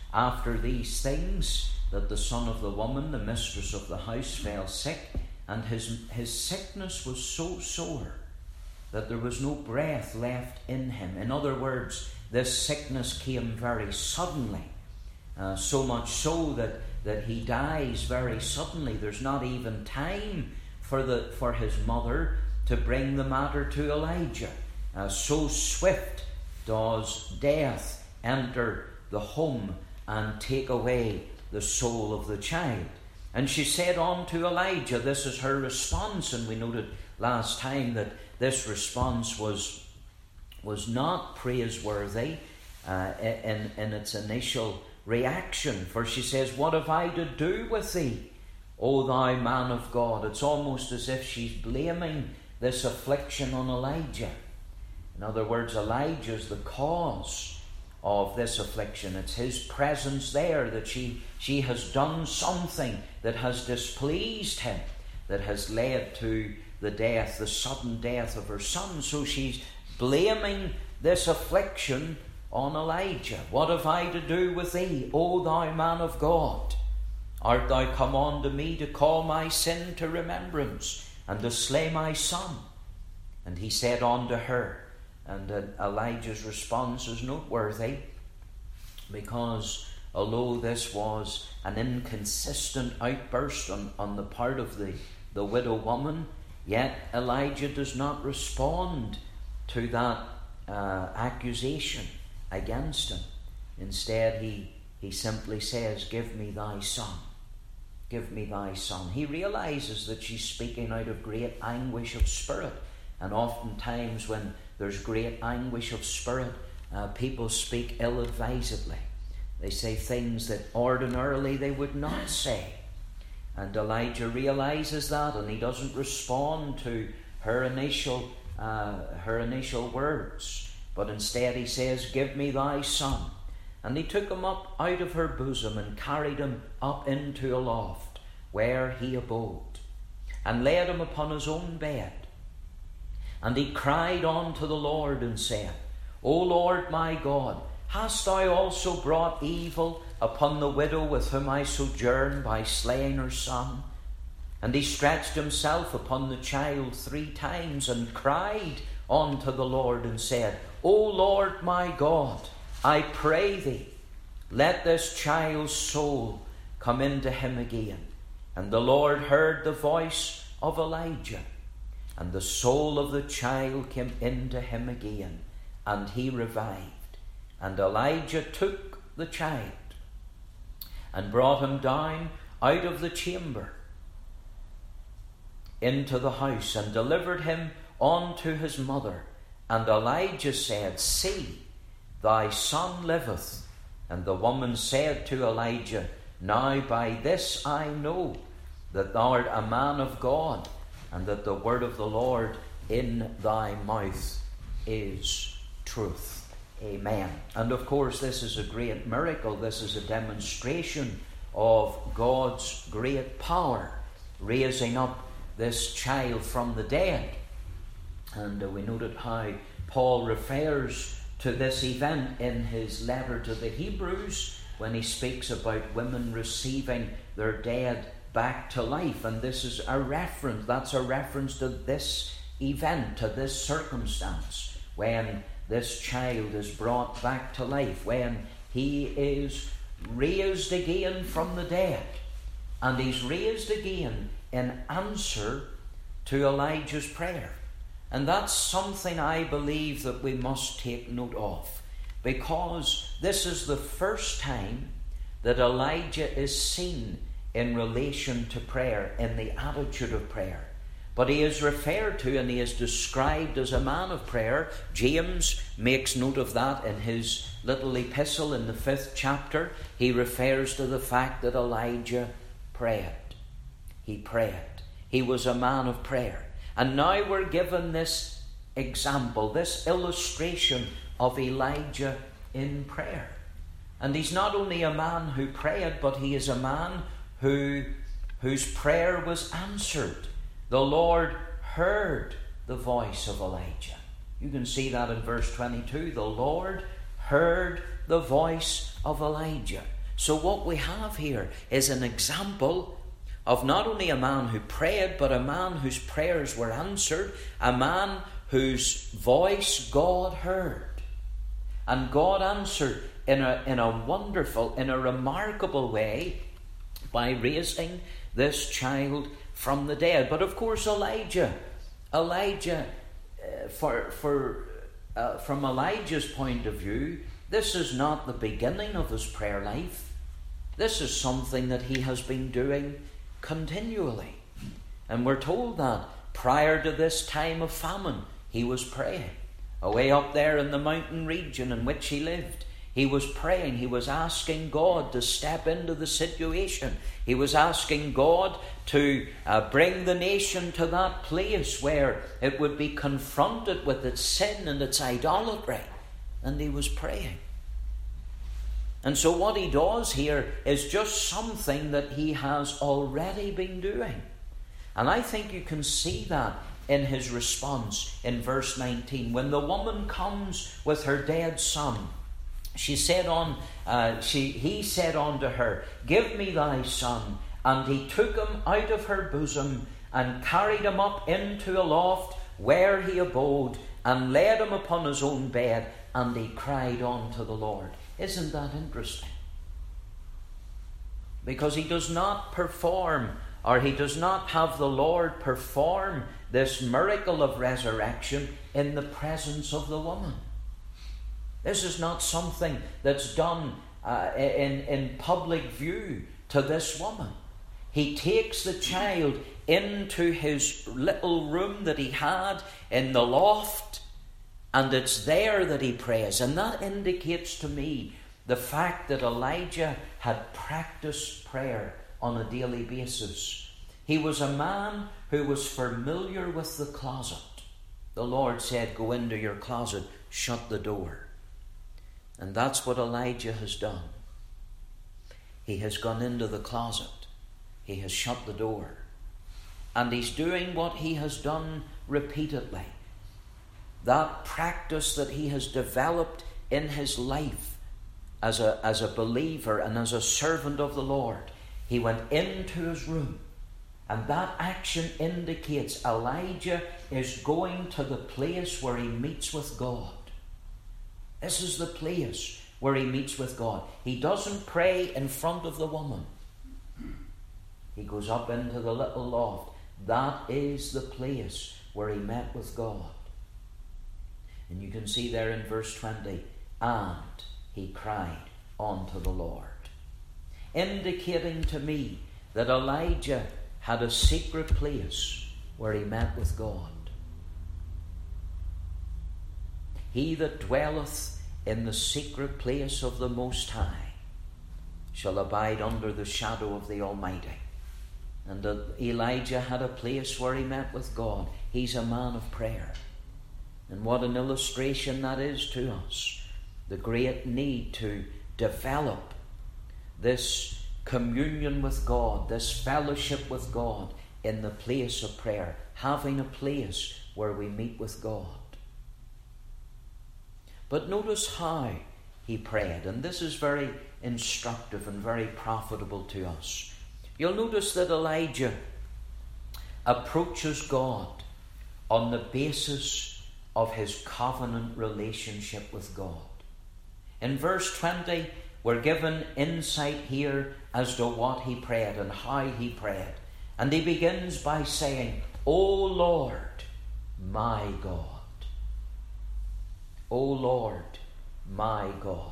after these things that the son of the woman, the mistress of the house, fell sick, and his sickness was so sore that there was no breath left in him. In other words, this sickness came very suddenly, so much so that he dies very suddenly. There's not even time for his mother to bring the matter to Elijah. So swift does death enter the home and take away the soul of the child. And she said unto Elijah, this is her response, and we noted last time that this response was not praiseworthy in its initial reaction, for she says, what have I to do with thee, O thou man of God? It's almost as if she's blaming this affliction on Elijah. In other words, Elijah is the cause of this affliction. It's his presence there, that she has done something that has displeased him, that has led to the sudden death of her son. So she's blaming this affliction on Elijah. What have I to do with thee, O thou man of God? Art thou come unto me to call my sin to remembrance, and to slay my son? And he said unto her, and Elijah's response is noteworthy, because although this was an inconsistent outburst on the part of the widow woman, yet Elijah does not respond to that accusation against him. Instead, he simply says, give me thy son. Give me thy son. He realizes that she's speaking out of great anguish of spirit. And oftentimes when there's great anguish of spirit, people speak ill-advisedly. They say things that ordinarily they would not say. And Elijah realizes that, and he doesn't respond to her initial words. But instead he says, give me thy son. And he took him up out of her bosom and carried him up into a loft where he abode, and laid him upon his own bed. And he cried unto the Lord and said, O Lord my God, hast thou also brought evil upon the widow with whom I sojourn by slaying her son? And he stretched himself upon the child 3 times and cried unto the Lord and said, O Lord my God, I pray thee, let this child's soul come into him again. And the Lord heard the voice of Elijah, and the soul of the child came into him again, and he revived. And Elijah took the child and brought him down out of the chamber into the house, and delivered him unto his mother. And Elijah said, See, thy son liveth. And the woman said to Elijah, Now by this I know that thou art a man of God, and that the word of the Lord in thy mouth is truth. Amen. And of course, this is a great miracle. This is a demonstration of God's great power, raising up this child from the dead. And we noted how Paul refers to this event in his letter to the Hebrews when he speaks about women receiving their dead back to life. And this is a reference, that's a reference to this event, to this circumstance, when this child is brought back to life, when he is raised again from the dead. And he's raised again in answer to Elijah's prayer. And that's something I believe that we must take note of, because this is the first time that Elijah is seen in relation to prayer, in the attitude of prayer. But he is referred to and he is described as a man of prayer. James makes note of that in his little epistle in the 5th chapter. He refers to the fact that Elijah prayed. He prayed. He was a man of prayer. And now we're given this example, this illustration of Elijah in prayer. And he's not only a man who prayed, but he is a man whose prayer was answered. The Lord heard the voice of Elijah. You can see that in verse 22. The Lord heard the voice of Elijah. So what we have here is an example of not only a man who prayed, but a man whose prayers were answered, a man whose voice God heard. And God answered in a wonderful, in a remarkable way by raising this child from the dead. But of course Elijah, from Elijah's point of view, this is not the beginning of his prayer life. This is something that he has been doing continually. And we're told that prior to this time of famine, he was praying. Away up there in the mountain region in which he lived, he was praying. He was asking God to step into the situation. He was asking God to bring the nation to that place where it would be confronted with its sin and its idolatry. And he was praying. And so what he does here is just something that he has already been doing. And I think you can see that in his response in verse 19. When the woman comes with her dead son, he said unto her, Give me thy son. And he took him out of her bosom and carried him up into a loft where he abode, and laid him upon his own bed, and he cried unto the Lord. Isn't that interesting? Because he does not perform, or he does not have the Lord perform this miracle of resurrection in the presence of the woman. This is not something that's done in public view to this woman. He takes the child into his little room that he had in the loft, and it's there that he prays. And that indicates to me the fact that Elijah had practiced prayer on a daily basis. He was a man who was familiar with the closet. The Lord said, Go into your closet, shut the door. And that's what Elijah has done. He has gone into the closet. He has shut the door. And he's doing what he has done repeatedly. That practice that he has developed in his life as a believer and as a servant of the Lord. He went into his room. And that action indicates Elijah is going to the place where he meets with God. This is the place where he meets with God. He doesn't pray in front of the woman. He goes up into the little loft. That is the place where he met with God. And you can see there in verse 20, and he cried unto the Lord. Indicating to me that Elijah had a secret place where he met with God. He that dwelleth in the secret place of the Most High shall abide under the shadow of the Almighty. And Elijah had a place where he met with God. He's a man of prayer. And what an illustration that is to us. The great need to develop this communion with God, this fellowship with God in the place of prayer. Having a place where we meet with God. But notice how he prayed, and this is very instructive and very profitable to us. You'll notice that Elijah approaches God on the basis of his covenant relationship with God. In verse 20, we're given insight here as to what he prayed and how he prayed. And he begins by saying, O Lord, my God. O Lord, my God.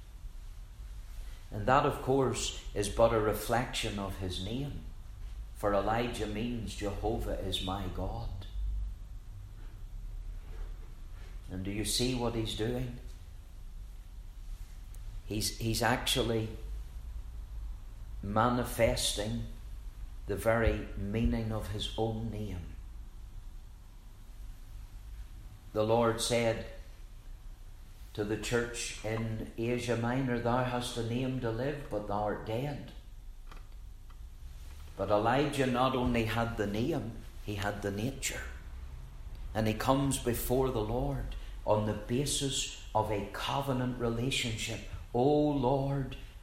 And that, of course, is but a reflection of his name. For Elijah means Jehovah is my God. And do you see what he's doing? He's actually manifesting the very meaning of his own name. The Lord said to the church in Asia Minor, Thou hast a name to live, but thou art dead. But Elijah not only had the name, he had the nature. And he comes before the Lord on the basis of a covenant relationship. O Lord,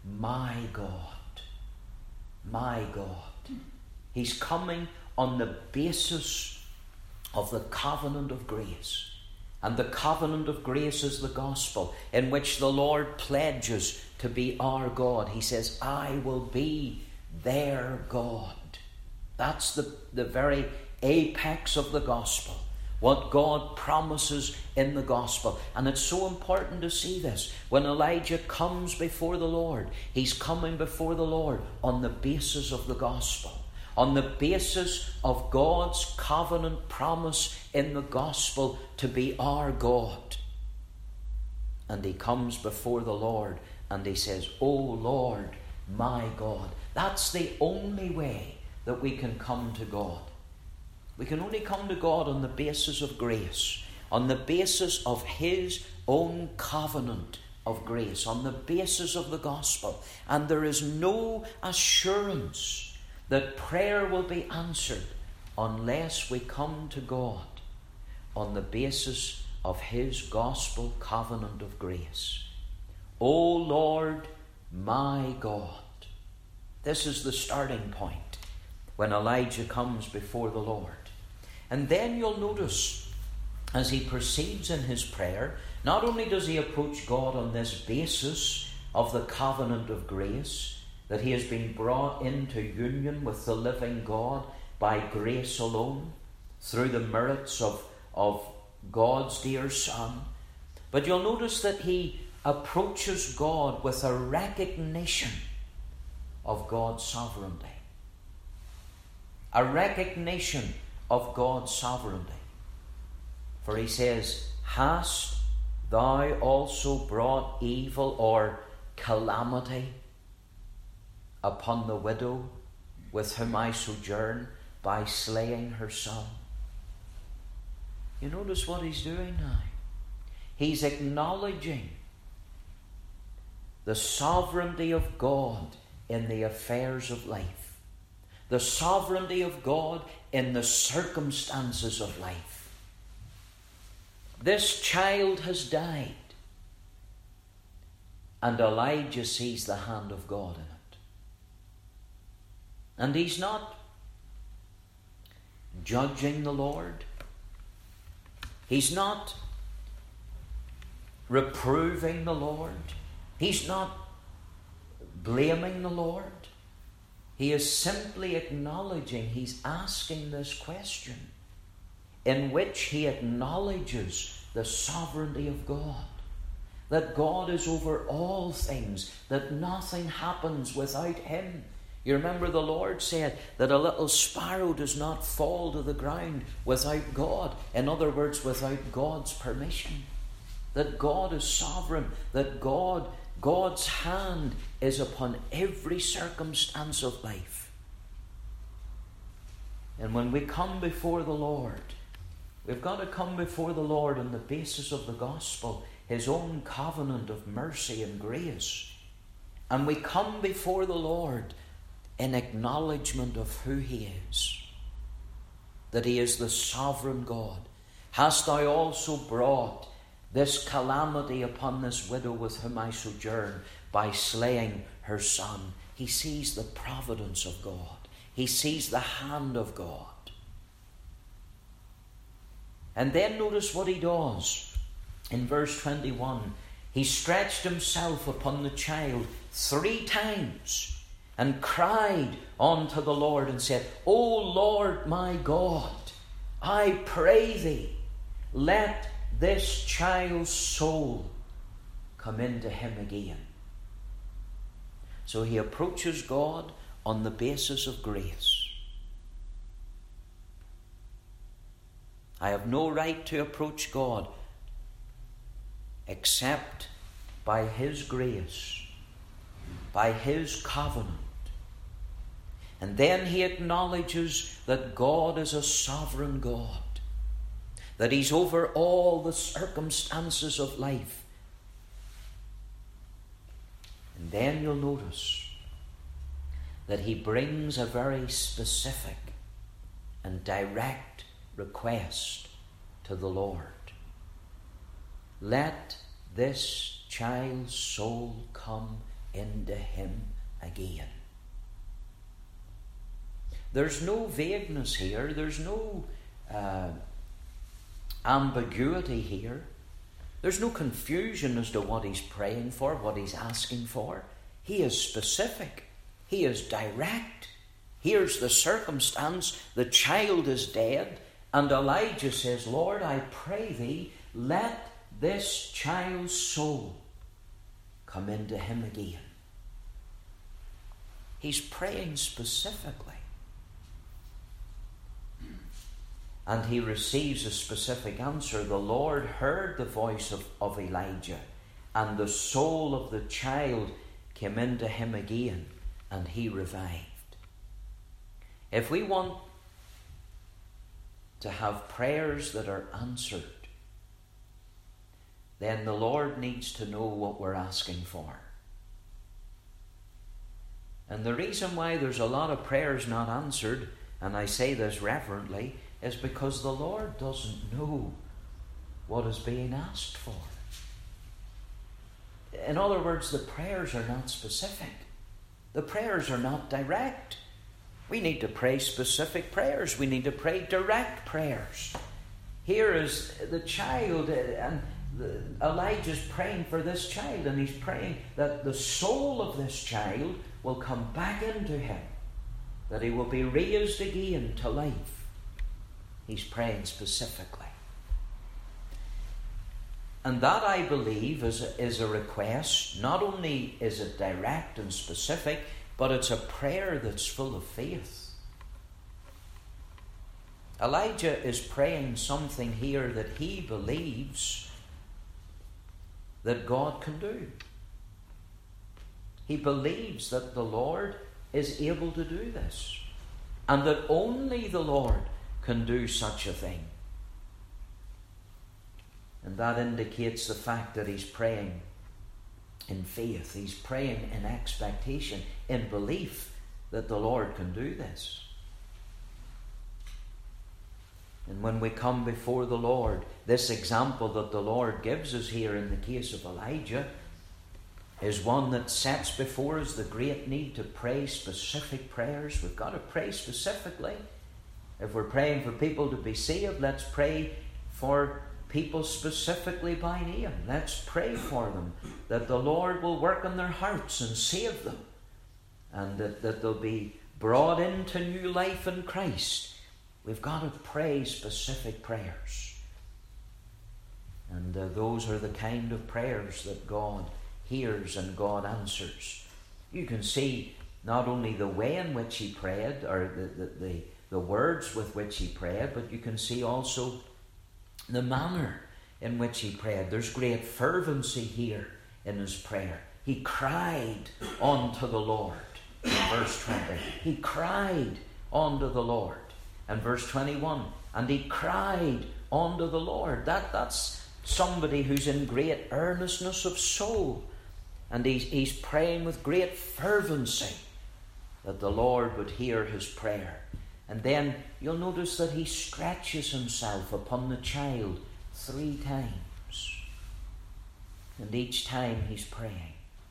my God, my God. He's coming on the basis of the covenant of grace. And the covenant of grace is the gospel, in which the Lord pledges to be our God. He says, I will be their God. That's the very apex of the gospel, what God promises in the gospel. And it's so important to see this. When Elijah comes before the Lord, he's coming before the Lord on the basis of the gospel, on the basis of God's covenant promise in the gospel to be our God. And he comes before the Lord and he says, O Lord, my God. That's the only way that we can come to God. We can only come to God on the basis of grace, on the basis of his own covenant of grace, on the basis of the gospel. And there is no assurance that prayer will be answered unless we come to God on the basis of his gospel covenant of grace. O Lord, my God. This is the starting point when Elijah comes before the Lord. And then you'll notice, as he proceeds in his prayer, not only does he approach God on this basis of the covenant of grace, that he has been brought into union with the living God by grace alone, through the merits of God's dear Son, but you'll notice that he approaches God with a recognition of God's sovereignty. A recognition of God's sovereignty. For he says, hast thou also brought evil or calamity upon the widow with whom I sojourn by slaying her son? You notice what he's doing now. He's acknowledging the sovereignty of God in the affairs of life, the sovereignty of God in the circumstances of life. This child has died, and Elijah sees the hand of God in it. And he's not judging the Lord. He's not reproving the Lord. He's not blaming the Lord. He is simply acknowledging, he's asking this question in which he acknowledges the sovereignty of God. That God is over all things, that nothing happens without him. You remember the Lord said that a little sparrow does not fall to the ground without God. In other words, without God's permission. That God is sovereign, that God's hand is upon every circumstance of life. And when we come before the Lord, we've got to come before the Lord on the basis of the gospel, his own covenant of mercy and grace. And we come before the Lord in acknowledgement of who he is, that he is the sovereign God. Hast thou also brought this calamity upon this widow with whom I sojourn by slaying her son? He sees the providence of God. He sees the hand of God. And then notice what he does. In verse 21, he stretched himself upon the child 3 times and cried unto the Lord and said, O Lord my God, I pray thee, let this child's soul come into him again. So he approaches God on the basis of grace. I have no right to approach God except by his grace, by his covenant. And then he acknowledges that God is a sovereign God, that he's over all the circumstances of life. And then you'll notice that he brings a very specific and direct request to the Lord. Let this child's soul come into him again. There's no vagueness here. There's no ambiguity here. There's no confusion as to what he's praying for, what he's asking for. He is specific. He is direct. Here's the circumstance. The child is dead. And Elijah says, Lord, I pray thee, let this child's soul come into him again. He's praying specifically. And he receives a specific answer. The Lord heard the voice of Elijah, and the soul of the child came into him again, and he revived. If we want to have prayers that are answered, then the Lord needs to know what we're asking for. And the reason why there's a lot of prayers not answered, and I say this reverently, is because the Lord doesn't know what is being asked for. In other words, the prayers are not specific. The prayers are not direct. We need to pray specific prayers. We need to pray direct prayers. Here is the child, and Elijah's praying for this child, and he's praying that the soul of this child will come back into him, that he will be raised again to life. He's praying specifically. And that, I believe, is a request. Not only is it direct and specific, but it's a prayer that's full of faith. Elijah is praying something here that he believes that God can do. He believes that the Lord is able to do this, and that only the Lord can do such a thing. And that indicates the fact that he's praying in faith. He's praying in expectation, in belief that the Lord can do this. And when we come before the Lord, this example that the Lord gives us here in the case of Elijah is one that sets before us the great need to pray specific prayers. We've got to pray specifically. If we're praying for people to be saved, let's pray for people specifically by name. Let's pray for them, that the Lord will work in their hearts and save them, and that they'll be brought into new life in Christ. We've got to pray specific prayers. And those are the kind of prayers that God hears and God answers. You can see not only the way in which he prayed, or the words with which he prayed, but you can see also the manner in which he prayed. There's great fervency here in his prayer. He cried unto the Lord. In verse 20, he cried unto the Lord. And verse 21, and he cried unto the Lord. That's somebody who's in great earnestness of soul. And he's praying with great fervency that the Lord would hear his prayer. And then you'll notice that he stretches himself upon the child 3 times. And each time he's praying.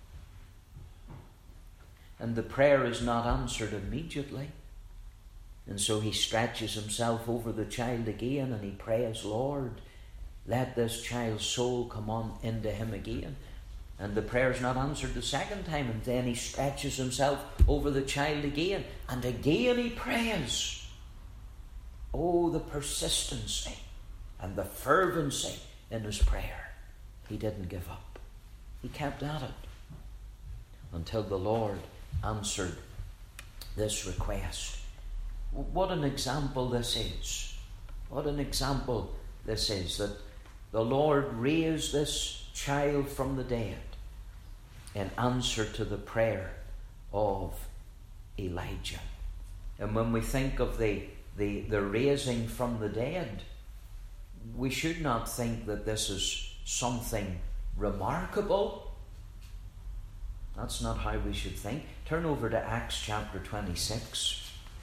And the prayer is not answered immediately. And so he stretches himself over the child again, and he prays, Lord, let this child's soul come on into him again. And the prayer's not answered the second time, and then he stretches himself over the child again, and again he prays. Oh, the persistency and the fervency in his prayer. He didn't give up. He kept at it until the Lord answered this request. What an example this is. What an example this is, that the Lord raised this child from the dead in answer to the prayer of Elijah. And when we think of the raising from the dead, we should not think that this is something remarkable. That's not how we should think. Turn over to Acts chapter 26.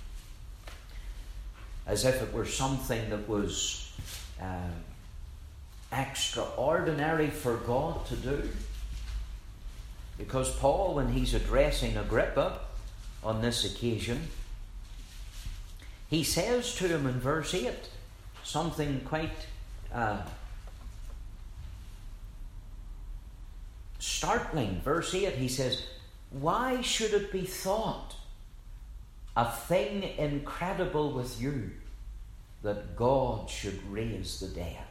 As if it were something that was extraordinary for God to do. Because Paul, when he's addressing Agrippa on this occasion, he says to him in verse 8 something quite startling. Verse 8, he says, "Why should it be thought a thing incredible with you that God should raise the dead?"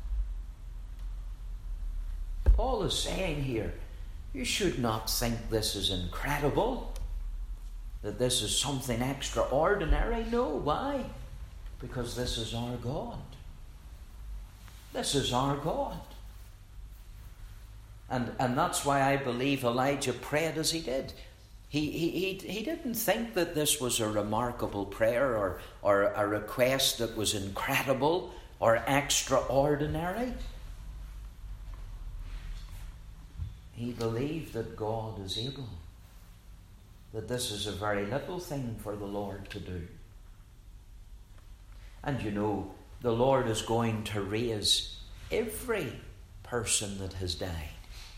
Paul is saying here, you should not think this is incredible, that this is something extraordinary. No, why? Because this is our God. This is our God. And that's why I believe Elijah prayed as he did. He didn't think that this was a remarkable prayer or a request that was incredible or extraordinary. He believed that God is able, that this is a very little thing for the Lord to do. And you know, the Lord is going to raise every person that has died.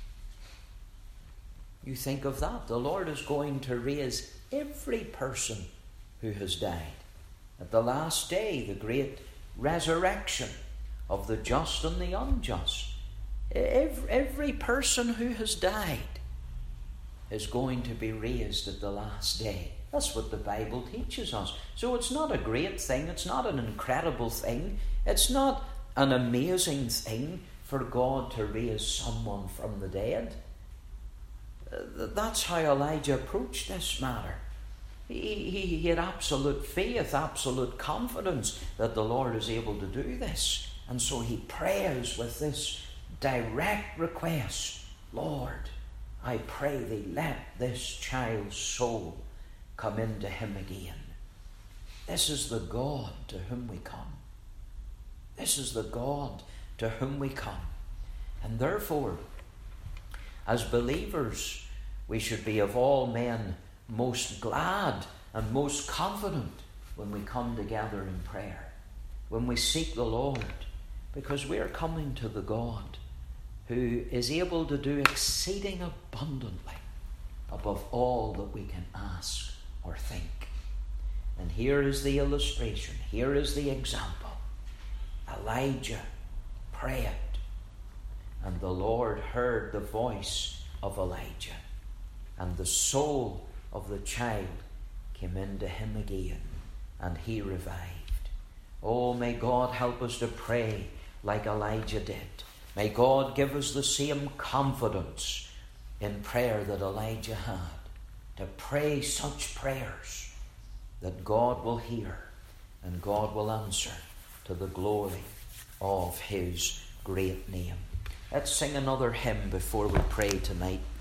You think of that. The Lord is going to raise every person who has died. At the last day, the great resurrection of the just and the unjust. Every person who has died is going to be raised at the last day. That's what the Bible teaches us. So it's not a great thing. It's not an incredible thing. It's not an amazing thing for God to raise someone from the dead. That's how Elijah approached this matter. He had absolute faith, absolute confidence that the Lord is able to do this. And so he prays with this direct request, "Lord, I pray thee, let this child's soul come into him again." This is the God to whom we come. This is the God to whom we come. And therefore, as believers, we should be of all men most glad and most confident when we come together in prayer, when we seek the Lord, because we are coming to the God who is able to do exceeding abundantly above all that we can ask or think. And here is the illustration, here is the example. Elijah prayed, and the Lord heard the voice of Elijah, and the soul of the child came into him again, and he revived. Oh, may God help us to pray like Elijah did. May God give us the same confidence in prayer that Elijah had, to pray such prayers that God will hear and God will answer to the glory of his great name. Let's sing another hymn before we pray tonight.